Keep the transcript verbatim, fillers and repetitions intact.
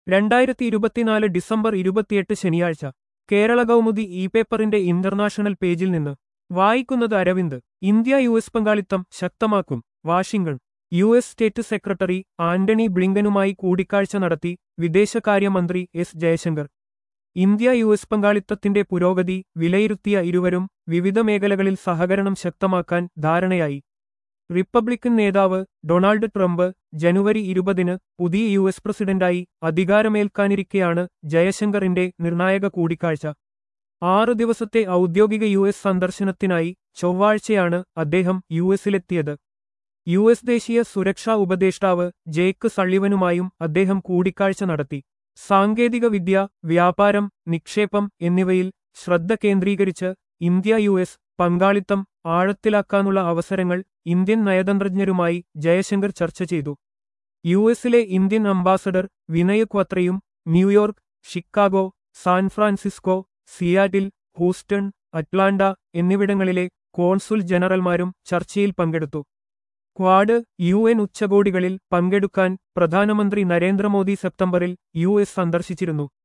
രണ്ടായിരത്തി ഇരുപത്തിനാല് ഡിസംബർ ഇരുപത്തിയെട്ട് ശനിയാഴ്ച കേരള കൗമുദി ഇ പേപ്പറിന്റെ ഇന്റർനാഷണൽ പേജിൽ നിന്ന് വായിക്കുന്നത് അരവിന്ദ്. ഇന്ത്യ യു എസ് പങ്കാളിത്തം ശക്തമാക്കും. Washington. U S state secretary Antony ബ്ലിങ്കനുമായി കൂടിക്കാഴ്ച നടത്തി വിദേശകാര്യമന്ത്രി S Jaishankar. India U S പങ്കാളിത്തത്തിന്റെ പുരോഗതി വിലയിരുത്തിയ ഇരുവരും വിവിധ മേഖലകളിൽ സഹകരണം ശക്തമാക്കാൻ ധാരണയായി. റിപ്പബ്ലിക്കൻ നേതാവ് ഡൊണാൾഡ് ട്രംപ് ജനുവരി ഇരുപതിന് പുതിയ യു എസ് പ്രസിഡന്റായി അധികാരമേൽക്കാനിരിക്കെയാണ് ജയശങ്കറിന്റെ നിർണായക കൂടിക്കാഴ്ച. ആറു ദിവസത്തെ ഔദ്യോഗിക യു എസ് സന്ദർശനത്തിനായി ചൊവ്വാഴ്ചയാണ് അദ്ദേഹം യു എസിലെത്തിയത്. യു എസ് ദേശീയ സുരക്ഷാ ഉപദേഷ്ടാവ് ജേക്ക് സള്ളിവനുമായും അദ്ദേഹം കൂടിക്കാഴ്ച നടത്തി. സാങ്കേതിക വിദ്യ, വ്യാപാരം, നിക്ഷേപം എന്നിവയിൽ ശ്രദ്ധ കേന്ദ്രീകരിച്ച് ഇന്ത്യ യു എസ് പങ്കാളിത്തം ആഴത്തിലാക്കാനുള്ള അവസരങ്ങൾ ഇന്ത്യൻ നയതന്ത്രജ്ഞരുമായി ജയശങ്കർ ചർച്ച ചെയ്തു. യു എസിലെ ഇന്ത്യൻ അംബാസഡർ വിനയ് ക്വത്രയും New York, Chicago, San Francisco, Seattle, Houston, Atlanta എന്നിവിടങ്ങളിലെ കോൺസുൽ ജനറൽമാരും ചർച്ചയിൽ പങ്കെടുത്തു. ക്വാഡ്, യു എൻ ഉച്ചകോടികളിൽ പങ്കെടുക്കാൻ പ്രധാനമന്ത്രി നരേന്ദ്രമോദി സെപ്റ്റംബറിൽ യു എസ് സന്ദർശിച്ചിരുന്നു.